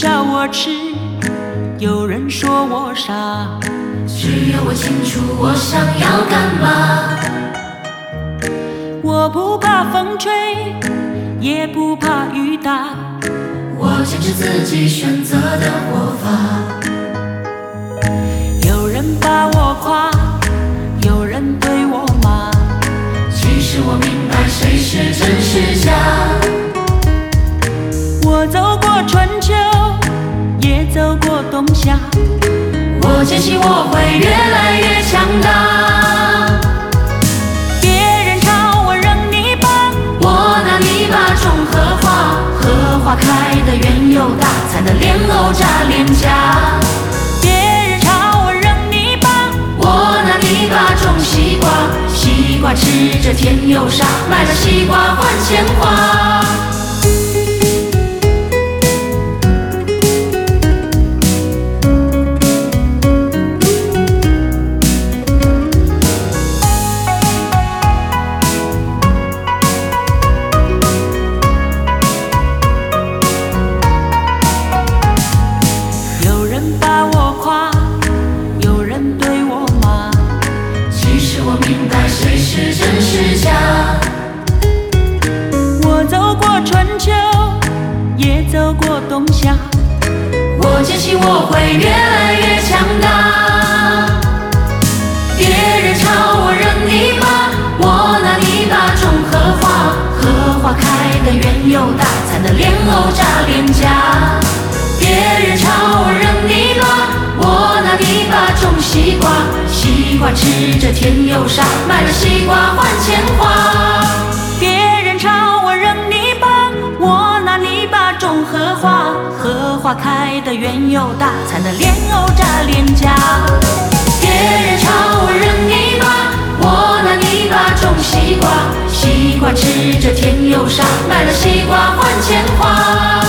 笑我痴，有人说我傻， 只有我清楚我想要干嘛。 我不怕风吹，也不怕雨打， 我坚持自己选择的活法。 有人把我夸，有人对我骂， 其实我明白谁是真是假。 我走过春秋，也走过冬夏， 我坚信我会越来越强大。 别人吵我扔泥巴， 我拿泥巴种荷花，荷花开得圆又大，才能莲藕扎脸颊。 别人吵我扔泥巴， 我拿泥巴种西瓜，西瓜吃着甜又傻，卖了西瓜换钱花。 有人把我夸，有人对我骂， 其实我明白谁是真是假。 我走过春秋，也走过冬夏， 我坚信我会越来越强大。别人吵我扔泥巴，我拿泥巴种荷花，荷花开得圆又大，才能莲藕扎脸颊。别人吵我扔泥巴，我拿泥巴种西瓜，西瓜吃着甜又傻，卖了西瓜换钱花。 别人吵我扔泥巴，我拿泥巴种荷花，荷花开得圆又大，才能莲藕扎脸颊。 别人吵我扔泥巴，我拿泥巴种西瓜，西瓜吃着甜又傻，卖了西瓜换钱花。